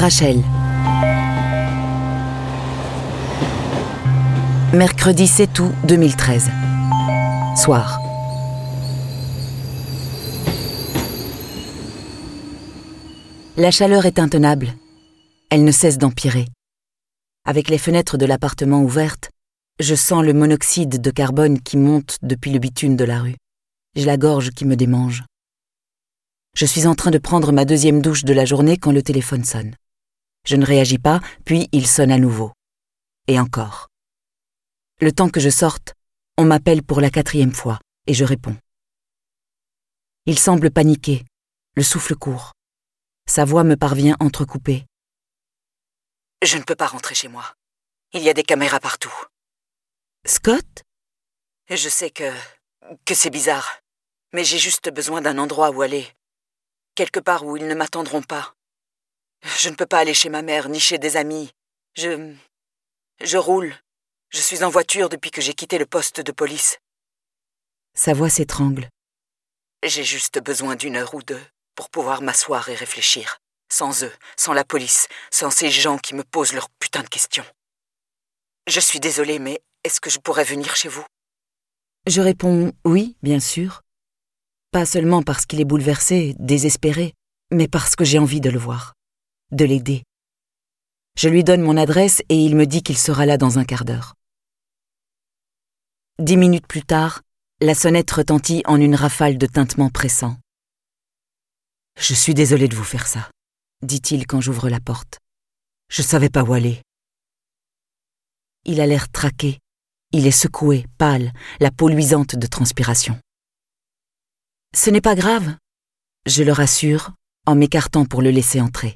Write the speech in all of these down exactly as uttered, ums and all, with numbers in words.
Rachel. Mercredi sept août deux mille treize. Soir. La chaleur est intenable. Elle ne cesse d'empirer. Avec les fenêtres de l'appartement ouvertes, je sens le monoxyde de carbone qui monte depuis le bitume de la rue. J'ai la gorge qui me démange. Je suis en train de prendre ma deuxième douche de la journée quand le téléphone sonne. Je ne réagis pas, puis il sonne à nouveau. Et encore. Le temps que je sorte, on m'appelle pour la quatrième fois, et je réponds. Il semble paniqué, le souffle court. Sa voix me parvient entrecoupée. Je ne peux pas rentrer chez moi. Il y a des caméras partout. Scott ? Je sais que... que c'est bizarre, mais j'ai juste besoin d'un endroit où aller. Quelque part où ils ne m'attendront pas. Je ne peux pas aller chez ma mère, ni chez des amis. Je... je roule. Je suis en voiture depuis que j'ai quitté le poste de police. Sa voix s'étrangle. J'ai juste besoin d'une heure ou deux pour pouvoir m'asseoir et réfléchir. Sans eux, sans la police, sans ces gens qui me posent leurs putains de questions. Je suis désolée, mais est-ce que je pourrais venir chez vous ? Je réponds oui, bien sûr. Pas seulement parce qu'il est bouleversé, désespéré, mais parce que j'ai envie de le voir, de l'aider. Je lui donne mon adresse et il me dit qu'il sera là dans un quart d'heure. Dix minutes plus tard, la sonnette retentit en une rafale de tintements pressants. « Je suis désolé de vous faire ça, » dit-il quand j'ouvre la porte. « Je savais pas où aller. » Il a l'air traqué. Il est secoué, pâle, la peau luisante de transpiration. « Ce n'est pas grave, » je le rassure en m'écartant pour le laisser entrer.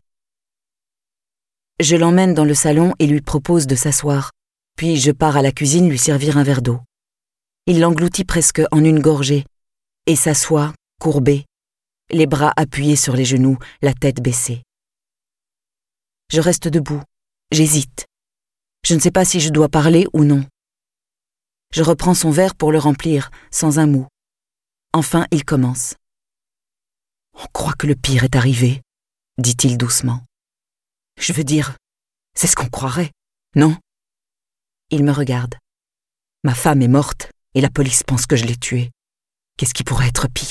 Je l'emmène dans le salon et lui propose de s'asseoir, puis je pars à la cuisine lui servir un verre d'eau. Il l'engloutit presque en une gorgée et s'assoit, courbé, les bras appuyés sur les genoux, la tête baissée. Je reste debout, j'hésite. Je ne sais pas si je dois parler ou non. Je reprends son verre pour le remplir, sans un mot. Enfin, il commence. « On croit que le pire est arrivé, » dit-il doucement. « Je veux dire, c'est ce qu'on croirait, non ?» Il me regarde. « Ma femme est morte et la police pense que je l'ai tuée. Qu'est-ce qui pourrait être pire ?»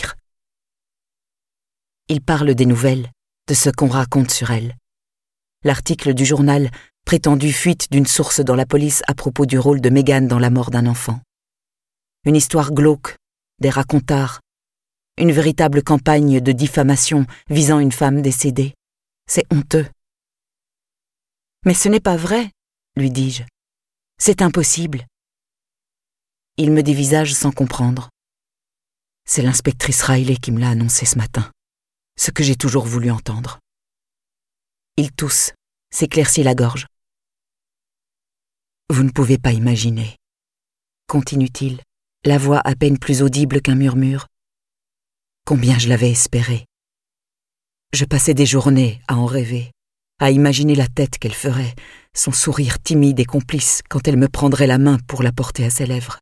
Il parle des nouvelles, de ce qu'on raconte sur elle. L'article du journal, prétendue fuite d'une source dans la police à propos du rôle de Megan dans la mort d'un enfant. Une histoire glauque, des racontards, une véritable campagne de diffamation visant une femme décédée. C'est honteux. « Mais ce n'est pas vrai, » lui dis-je. « C'est impossible. » Il me dévisage sans comprendre. C'est l'inspectrice Riley qui me l'a annoncé ce matin, ce que j'ai toujours voulu entendre. Il tousse, s'éclaircit la gorge. « Vous ne pouvez pas imaginer, » continue-t-il, la voix à peine plus audible qu'un murmure. « Combien je l'avais espéré. Je passais des journées à en rêver, à imaginer la tête qu'elle ferait, son sourire timide et complice quand elle me prendrait la main pour la porter à ses lèvres.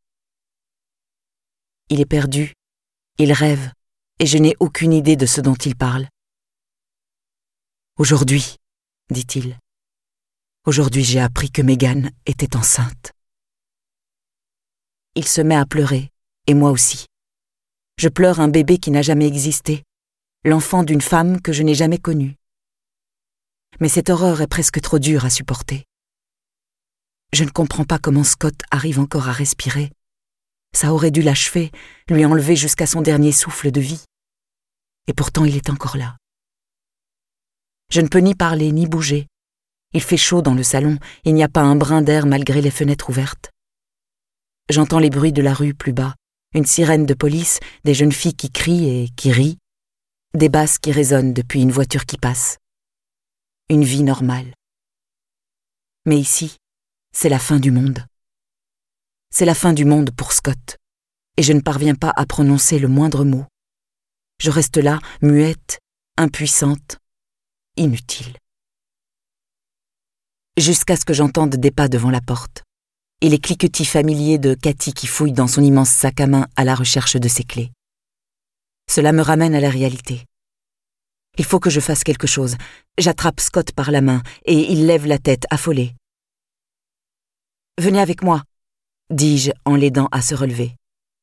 Il est perdu, il rêve, et je n'ai aucune idée de ce dont il parle. Aujourd'hui, dit-il, aujourd'hui j'ai appris que Megan était enceinte. Il se met à pleurer, et moi aussi. Je pleure un bébé qui n'a jamais existé, l'enfant d'une femme que je n'ai jamais connue. Mais cette horreur est presque trop dure à supporter. Je ne comprends pas comment Scott arrive encore à respirer. Ça aurait dû l'achever, lui enlever jusqu'à son dernier souffle de vie. Et pourtant il est encore là. Je ne peux ni parler ni bouger. Il fait chaud dans le salon, il n'y a pas un brin d'air malgré les fenêtres ouvertes. J'entends les bruits de la rue plus bas, une sirène de police, des jeunes filles qui crient et qui rient, des basses qui résonnent depuis une voiture qui passe. Une vie normale. Mais ici, c'est la fin du monde. C'est la fin du monde pour Scott, et je ne parviens pas à prononcer le moindre mot. Je reste là, muette, impuissante, inutile. Jusqu'à ce que j'entende des pas devant la porte, et les cliquetis familiers de Cathy qui fouille dans son immense sac à main à la recherche de ses clés. Cela me ramène à la réalité. Il faut que je fasse quelque chose. J'attrape Scott par la main et il lève la tête, affolé. « Venez avec moi », dis-je en l'aidant à se relever.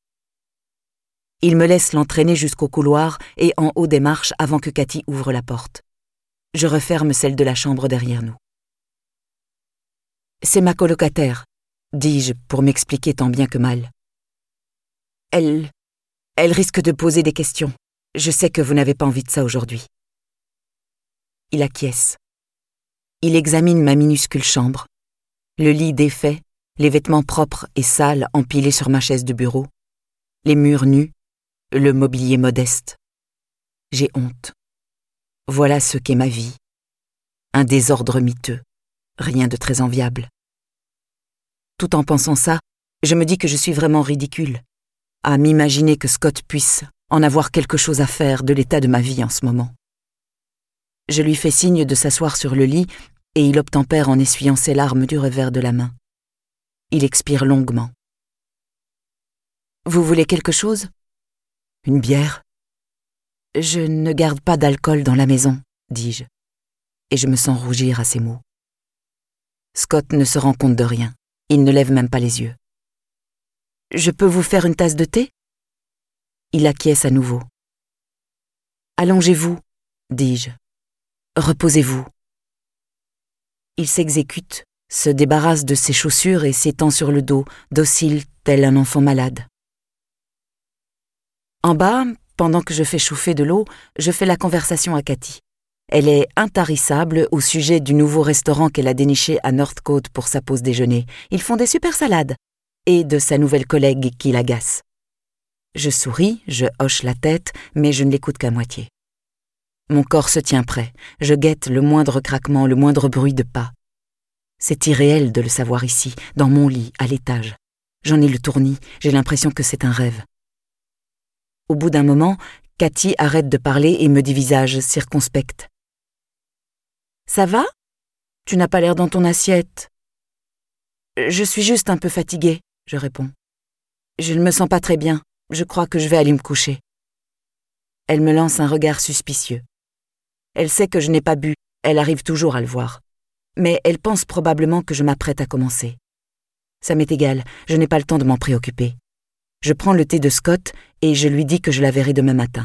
Il me laisse l'entraîner jusqu'au couloir et en haut des marches avant que Cathy ouvre la porte. Je referme celle de la chambre derrière nous. « C'est ma colocataire », dis-je pour m'expliquer tant bien que mal. « Elle... elle risque de poser des questions. Je sais que vous n'avez pas envie de ça aujourd'hui. » Il acquiesce. Il examine ma minuscule chambre. Le lit défait, les vêtements propres et sales empilés sur ma chaise de bureau, les murs nus, le mobilier modeste. J'ai honte. Voilà ce qu'est ma vie. Un désordre miteux, rien de très enviable. Tout en pensant ça, je me dis que je suis vraiment ridicule, à m'imaginer que Scott puisse en avoir quelque chose à faire de l'état de ma vie en ce moment. Je lui fais signe de s'asseoir sur le lit et il obtempère en essuyant ses larmes du revers de la main. Il expire longuement. « Vous voulez quelque chose ? Une bière ? Je ne garde pas d'alcool dans la maison, dis-je, et je me sens rougir à ces mots. Scott ne se rend compte de rien. Il ne lève même pas les yeux. « Je peux vous faire une tasse de thé ?» Il acquiesce à nouveau. « Allongez-vous, dis-je. Reposez-vous. » Il s'exécute, se débarrasse de ses chaussures et s'étend sur le dos, docile tel un enfant malade. En bas, pendant que je fais chauffer de l'eau, je fais la conversation à Cathy. Elle est intarissable au sujet du nouveau restaurant qu'elle a déniché à Northcote pour sa pause déjeuner. Ils font des super salades. Et de sa nouvelle collègue qui l'agace. Je souris, je hoche la tête, mais je ne l'écoute qu'à moitié. Mon corps se tient prêt. Je guette le moindre craquement, le moindre bruit de pas. C'est irréel de le savoir ici, dans mon lit, à l'étage. J'en ai le tournis, j'ai l'impression que c'est un rêve. Au bout d'un moment, Cathy arrête de parler et me dit visage circonspect. « Ça va ? Tu n'as pas l'air dans ton assiette. »« Je suis juste un peu fatiguée, » je réponds. « Je ne me sens pas très bien, je crois que je vais aller me coucher. » Elle me lance un regard suspicieux. Elle sait que je n'ai pas bu, elle arrive toujours à le voir. Mais elle pense probablement que je m'apprête à commencer. Ça m'est égal, je n'ai pas le temps de m'en préoccuper. Je prends le thé de Scott et je lui dis que je la verrai demain matin.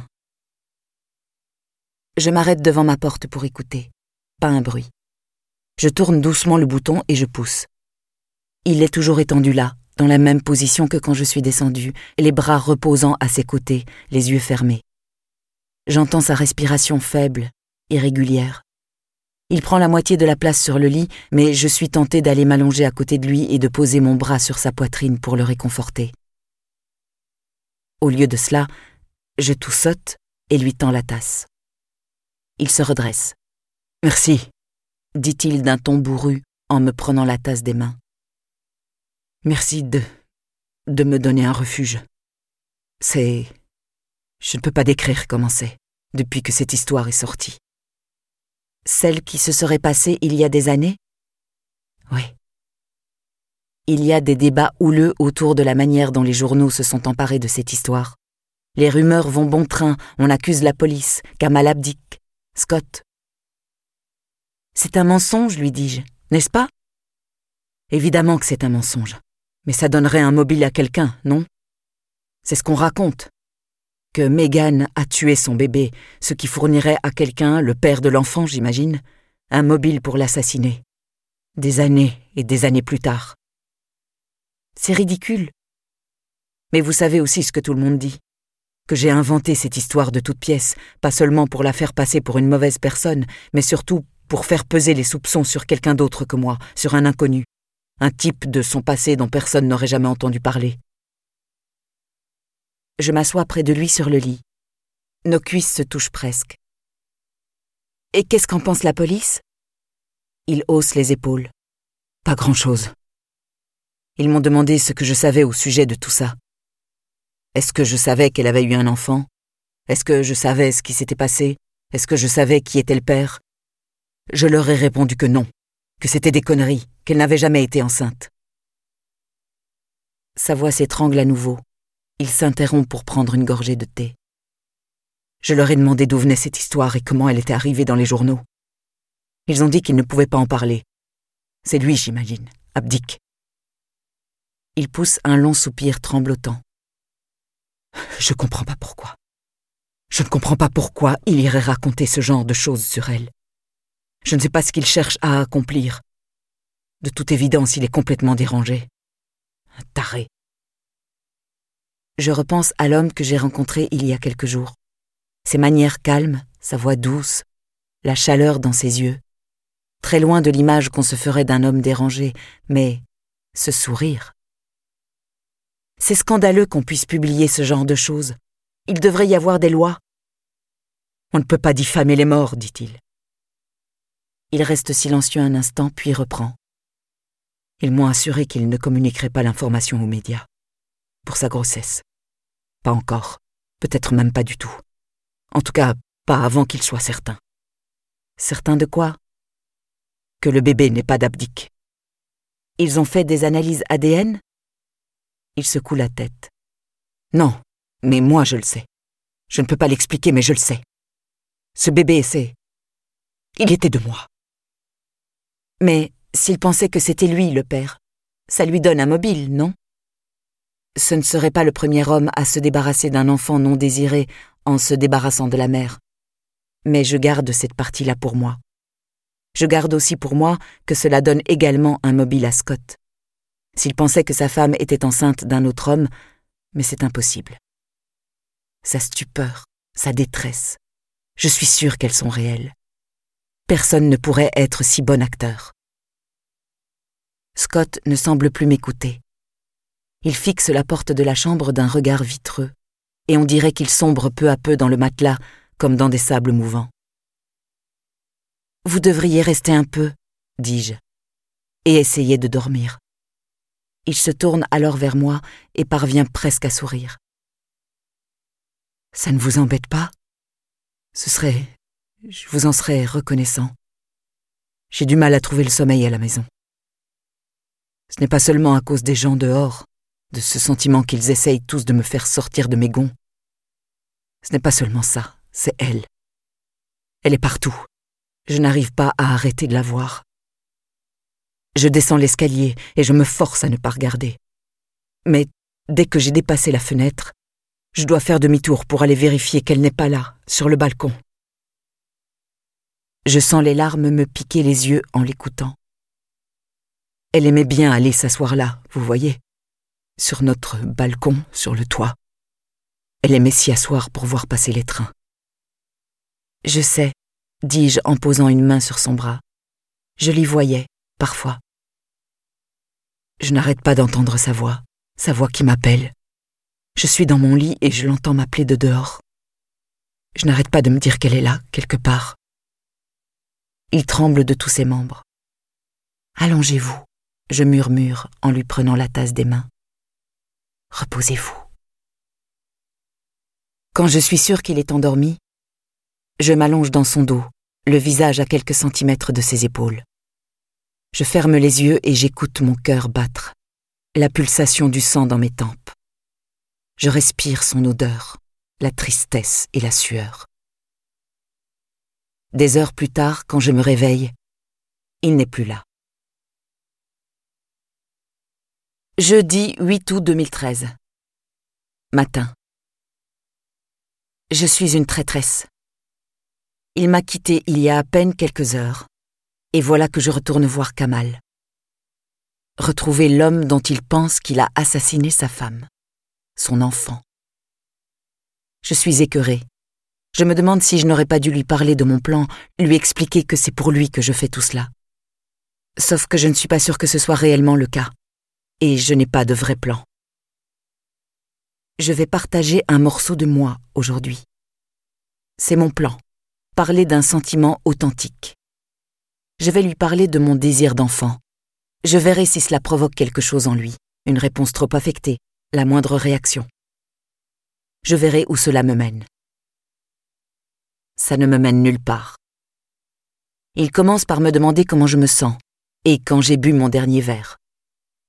Je m'arrête devant ma porte pour écouter. Pas un bruit. Je tourne doucement le bouton et je pousse. Il est toujours étendu là, dans la même position que quand je suis descendue, les bras reposant à ses côtés, les yeux fermés. J'entends sa respiration faible, irrégulière. Il prend la moitié de la place sur le lit, mais je suis tentée d'aller m'allonger à côté de lui et de poser mon bras sur sa poitrine pour le réconforter. Au lieu de cela, je toussote et lui tends la tasse. Il se redresse. « Merci », dit-il d'un ton bourru en me prenant la tasse des mains. « Merci de... de me donner un refuge. C'est... je ne peux pas décrire comment c'est, depuis que cette histoire est sortie. » Celle qui se serait passée il y a des années ? Oui. Il y a des débats houleux autour de la manière dont les journaux se sont emparés de cette histoire. Les rumeurs vont bon train, on accuse la police, Kamal abdique, Scott. C'est un mensonge, lui dis-je, n'est-ce pas ? Évidemment que c'est un mensonge, mais ça donnerait un mobile à quelqu'un, non ? C'est ce qu'on raconte. Que Megan a tué son bébé, ce qui fournirait à quelqu'un, le père de l'enfant, j'imagine, un mobile pour l'assassiner. Des années et des années plus tard. C'est ridicule. Mais vous savez aussi ce que tout le monde dit. Que j'ai inventé cette histoire de toute pièce, pas seulement pour la faire passer pour une mauvaise personne, mais surtout pour faire peser les soupçons sur quelqu'un d'autre que moi, sur un inconnu, un type de son passé dont personne n'aurait jamais entendu parler. Je m'assois près de lui sur le lit. Nos cuisses se touchent presque. « Et qu'est-ce qu'en pense la police ?» Il hausse les épaules. « Pas grand-chose. Ils m'ont demandé ce que je savais au sujet de tout ça. Est-ce que je savais qu'elle avait eu un enfant ? Est-ce que je savais ce qui s'était passé ? Est-ce que je savais qui était le père ? Je leur ai répondu que non, que c'était des conneries, qu'elle n'avait jamais été enceinte. » Sa voix s'étrangle à nouveau. Il s'interrompt pour prendre une gorgée de thé. Je leur ai demandé d'où venait cette histoire et comment elle était arrivée dans les journaux. Ils ont dit qu'ils ne pouvaient pas en parler. C'est lui, j'imagine, Abdick. Il pousse un long soupir tremblotant. Je comprends pas pourquoi. Je ne comprends pas pourquoi il irait raconter ce genre de choses sur elle. Je ne sais pas ce qu'il cherche à accomplir. De toute évidence, il est complètement dérangé. Un taré. Je repense à l'homme que j'ai rencontré il y a quelques jours. Ses manières calmes, sa voix douce, la chaleur dans ses yeux. Très loin de l'image qu'on se ferait d'un homme dérangé, mais ce sourire. C'est scandaleux qu'on puisse publier ce genre de choses. Il devrait y avoir des lois. On ne peut pas diffamer les morts, dit-il. Il reste silencieux un instant, puis reprend. Ils m'ont assuré qu'il ne communiquerait pas l'information aux médias. Pour sa grossesse. Pas encore. Peut-être même pas du tout. En tout cas, pas avant qu'il soit certain. Certain de quoi? Que le bébé n'est pas d'Abdick. Ils ont fait des analyses A D N? Il secoue la tête. Non, mais moi je le sais. Je ne peux pas l'expliquer, mais je le sais. Ce bébé, c'est... Il était de moi. Mais s'il pensait que c'était lui le père, ça lui donne un mobile, non? Ce ne serait pas le premier homme à se débarrasser d'un enfant non désiré en se débarrassant de la mère. Mais je garde cette partie-là pour moi. Je garde aussi pour moi que cela donne également un mobile à Scott. S'il pensait que sa femme était enceinte d'un autre homme, mais c'est impossible. Sa stupeur, sa détresse, je suis sûre qu'elles sont réelles. Personne ne pourrait être si bon acteur. Scott ne semble plus m'écouter. Il fixe la porte de la chambre d'un regard vitreux, et on dirait qu'il sombre peu à peu dans le matelas, comme dans des sables mouvants. « Vous devriez rester un peu, » dis-je, « et essayer de dormir. » Il se tourne alors vers moi et parvient presque à sourire. « Ça ne vous embête pas? Ce serait... Je vous en serais reconnaissant. J'ai du mal à trouver le sommeil à la maison. Ce n'est pas seulement à cause des gens dehors, de ce sentiment qu'ils essayent tous de me faire sortir de mes gonds. Ce n'est pas seulement ça, c'est elle. Elle est partout. Je n'arrive pas à arrêter de la voir. Je descends l'escalier et je me force à ne pas regarder. Mais dès que j'ai dépassé la fenêtre, je dois faire demi-tour pour aller vérifier qu'elle n'est pas là, sur le balcon. Je sens les larmes me piquer les yeux en l'écoutant. Elle aimait bien aller s'asseoir là, vous voyez, sur notre balcon, sur le toit. Elle aimait s'y asseoir pour voir passer les trains. Je sais, dis-je en posant une main sur son bras. Je l'y voyais, parfois. Je n'arrête pas d'entendre sa voix, sa voix qui m'appelle. Je suis dans mon lit et je l'entends m'appeler de dehors. Je n'arrête pas de me dire qu'elle est là, quelque part. Il tremble de tous ses membres. « Allongez-vous », je murmure en lui prenant la tasse des mains. « Reposez-vous. » Quand je suis sûre qu'il est endormi, je m'allonge dans son dos, le visage à quelques centimètres de ses épaules. Je ferme les yeux et j'écoute mon cœur battre, la pulsation du sang dans mes tempes. Je respire son odeur, la tristesse et la sueur. Des heures plus tard, quand je me réveille, il n'est plus là. Jeudi huit août deux mille treize. Matin. Je suis une traîtresse. Il m'a quittée il y a à peine quelques heures, et voilà que je retourne voir Kamal. Retrouver l'homme dont il pense qu'il a assassiné sa femme, son enfant. Je suis écœurée. Je me demande si je n'aurais pas dû lui parler de mon plan, lui expliquer que c'est pour lui que je fais tout cela. Sauf que je ne suis pas sûre que ce soit réellement le cas, et je n'ai pas de vrai plan. Je vais partager un morceau de moi aujourd'hui. C'est mon plan, parler d'un sentiment authentique. Je vais lui parler de mon désir d'enfant. Je verrai si cela provoque quelque chose en lui, une réponse trop affectée, la moindre réaction. Je verrai où cela me mène. Ça ne me mène nulle part. Il commence par me demander comment je me sens, et quand j'ai bu mon dernier verre.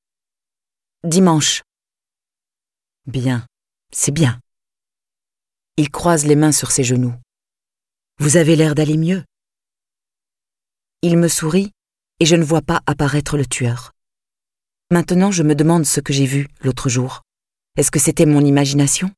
Dimanche. Bien, c'est bien. Il croise les mains sur ses genoux. « Vous avez l'air d'aller mieux. » Il me sourit et je ne vois pas apparaître le tueur. Maintenant, je me demande ce que j'ai vu l'autre jour. Est-ce que c'était mon imagination?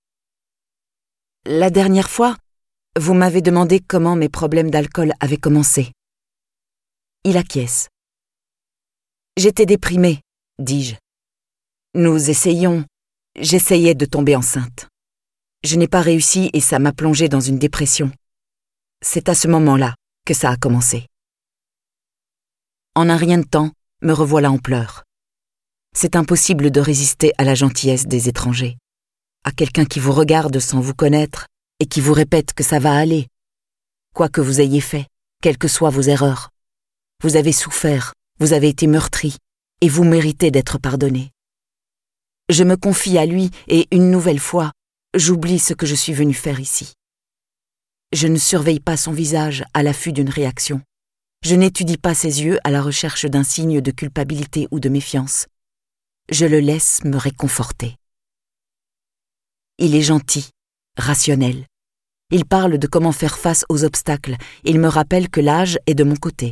La dernière fois, vous m'avez demandé comment mes problèmes d'alcool avaient commencé. Il acquiesce. J'étais déprimée, dis-je. Nous essayions, j'essayais de tomber enceinte. Je n'ai pas réussi et ça m'a plongée dans une dépression. C'est à ce moment-là que ça a commencé. En un rien de temps, me revoilà en pleurs. C'est impossible de résister à la gentillesse des étrangers, à quelqu'un qui vous regarde sans vous connaître et qui vous répète que ça va aller. Quoi que vous ayez fait, quelles que soient vos erreurs, vous avez souffert, vous avez été meurtri et vous méritez d'être pardonné. Je me confie à lui et une nouvelle fois, j'oublie ce que je suis venue faire ici. Je ne surveille pas son visage à l'affût d'une réaction. Je n'étudie pas ses yeux à la recherche d'un signe de culpabilité ou de méfiance. Je le laisse me réconforter. Il est gentil, rationnel. Il parle de comment faire face aux obstacles. Il me rappelle que l'âge est de mon côté.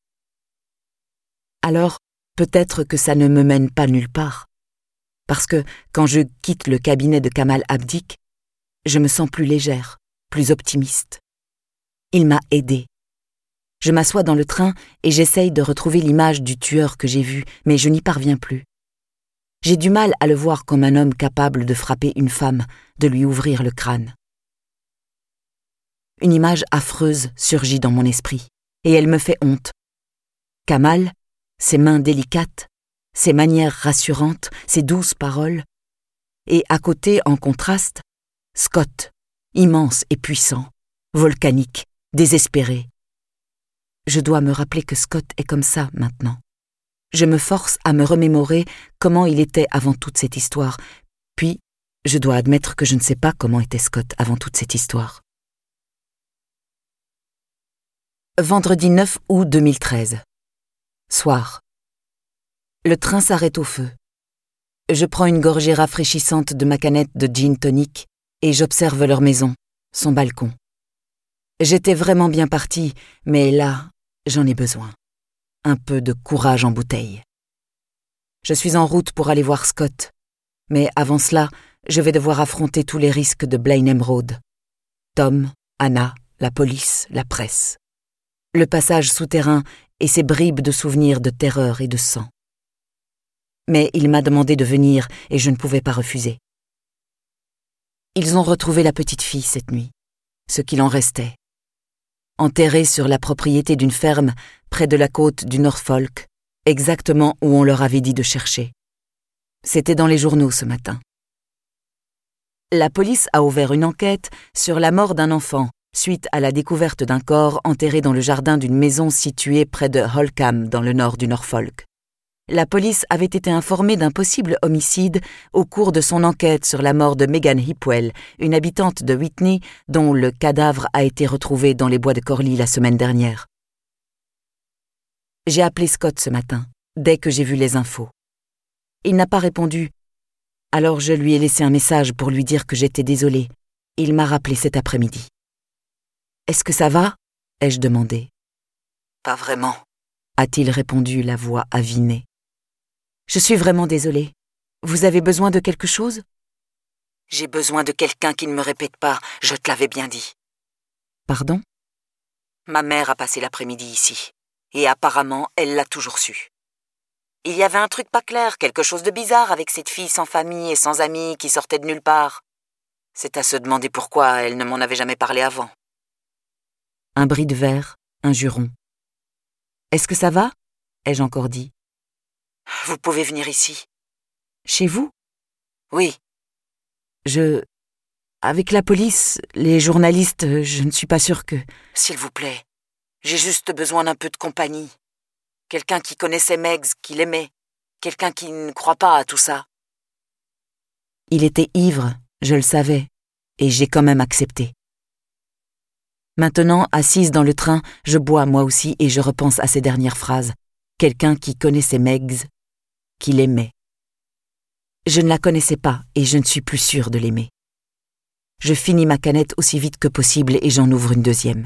Alors, peut-être que ça ne me mène pas nulle part. Parce que, quand je quitte le cabinet de Kamal Abdik, je me sens plus légère, plus optimiste. Il m'a aidée. Je m'assois dans le train et j'essaye de retrouver l'image du tueur que j'ai vu, mais je n'y parviens plus. J'ai du mal à le voir comme un homme capable de frapper une femme, de lui ouvrir le crâne. Une image affreuse surgit dans mon esprit, et elle me fait honte. Kamal, ses mains délicates, ses manières rassurantes, ses douces paroles, et à côté, en contraste, Scott, immense et puissant, volcanique, désespéré. Je dois me rappeler que Scott est comme ça maintenant. Je me force à me remémorer comment il était avant toute cette histoire, puis je dois admettre que je ne sais pas comment était Scott avant toute cette histoire. Vendredi neuf août deux mille treize. Soir. Le train s'arrête au feu. Je prends une gorgée rafraîchissante de ma canette de gin tonic et j'observe leur maison, son balcon. J'étais vraiment bien partie, mais là, j'en ai besoin. Un peu de courage en bouteille. Je suis en route pour aller voir Scott, mais avant cela, je vais devoir affronter tous les risques de Blenheim Road. Tom, Anna, la police, la presse. Le passage souterrain et ses bribes de souvenirs de terreur et de sang. Mais il m'a demandé de venir et je ne pouvais pas refuser. Ils ont retrouvé la petite fille cette nuit, ce qu'il en restait. Enterrée sur la propriété d'une ferme près de la côte du Norfolk, exactement où on leur avait dit de chercher. C'était dans les journaux ce matin. La police a ouvert une enquête sur la mort d'un enfant suite à la découverte d'un corps enterré dans le jardin d'une maison située près de Holkham dans le nord du Norfolk. La police avait été informée d'un possible homicide au cours de son enquête sur la mort de Megan Hipwell, une habitante de Whitney dont le cadavre a été retrouvé dans les bois de Corley la semaine dernière. J'ai appelé Scott ce matin, dès que j'ai vu les infos. Il n'a pas répondu, alors je lui ai laissé un message pour lui dire que j'étais désolée. Il m'a rappelé cet après-midi. « Est-ce que ça va ?» ai-je demandé. « Pas vraiment », a-t-il répondu, la voix avinée. « Je suis vraiment désolée. Vous avez besoin de quelque chose ?»« J'ai besoin de quelqu'un qui ne me répète pas, je te l'avais bien dit. »« Pardon ?»« Ma mère a passé l'après-midi ici, et apparemment, elle l'a toujours su. Il y avait un truc pas clair, quelque chose de bizarre avec cette fille sans famille et sans amis qui sortait de nulle part. C'est à se demander pourquoi elle ne m'en avait jamais parlé avant. » Un bris de verre, un juron. « Est-ce que ça va ?» ai-je encore dit. « Vous pouvez venir ici. »« Chez vous ?»« Oui. »« Je... Avec la police, les journalistes, je ne suis pas sûre que... »« S'il vous plaît, j'ai juste besoin d'un peu de compagnie. Quelqu'un qui connaissait Megs, qui l'aimait. Quelqu'un qui ne croit pas à tout ça. » Il était ivre, je le savais, et j'ai quand même accepté. Maintenant, assise dans le train, je bois moi aussi et je repense à ces dernières phrases. Quelqu'un qui connaissait Megs, qui l'aimait. Je ne la connaissais pas et je ne suis plus sûre de l'aimer. Je finis ma canette aussi vite que possible et j'en ouvre une deuxième.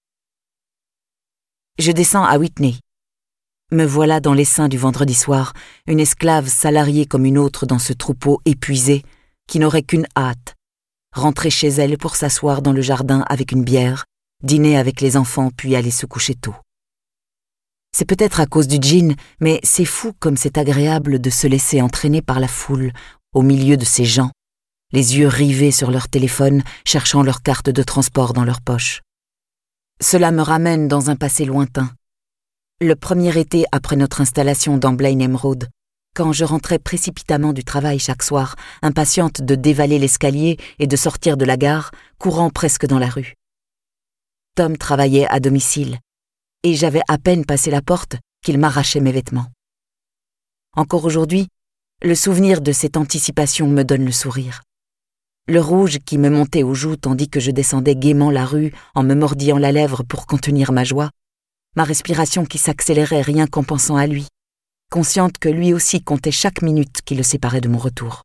Je descends à Whitney. Me voilà dans les seins du vendredi soir, une esclave salariée comme une autre dans ce troupeau épuisé, qui n'aurait qu'une hâte, rentrer chez elle pour s'asseoir dans le jardin avec une bière, dîner avec les enfants puis aller se coucher tôt. C'est peut-être à cause du gin, mais c'est fou comme c'est agréable de se laisser entraîner par la foule, au milieu de ces gens, les yeux rivés sur leur téléphone, cherchant leur carte de transport dans leur poche. Cela me ramène dans un passé lointain. Le premier été après notre installation dans Blenheim Road, quand je rentrais précipitamment du travail chaque soir, impatiente de dévaler l'escalier et de sortir de la gare, courant presque dans la rue. Tom travaillait à domicile, et j'avais à peine passé la porte qu'il m'arrachait mes vêtements. Encore aujourd'hui, le souvenir de cette anticipation me donne le sourire. Le rouge qui me montait aux joues tandis que je descendais gaiement la rue en me mordillant la lèvre pour contenir ma joie, ma respiration qui s'accélérait rien qu'en pensant à lui, consciente que lui aussi comptait chaque minute qui le séparait de mon retour.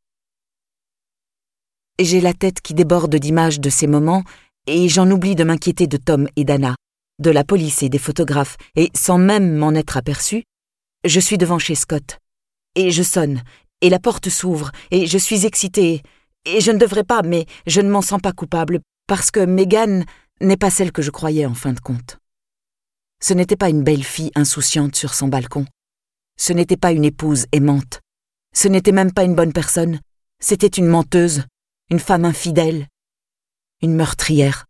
J'ai la tête qui déborde d'images de ces moments et j'en oublie de m'inquiéter de Tom et d'Anna, de la police et des photographes, et sans même m'en être aperçu, je suis devant chez Scott, et je sonne, et la porte s'ouvre, et je suis excitée, et je ne devrais pas, mais je ne m'en sens pas coupable, parce que Megan n'est pas celle que je croyais en fin de compte. Ce n'était pas une belle fille insouciante sur son balcon, ce n'était pas une épouse aimante, ce n'était même pas une bonne personne, c'était une menteuse, une femme infidèle, une meurtrière.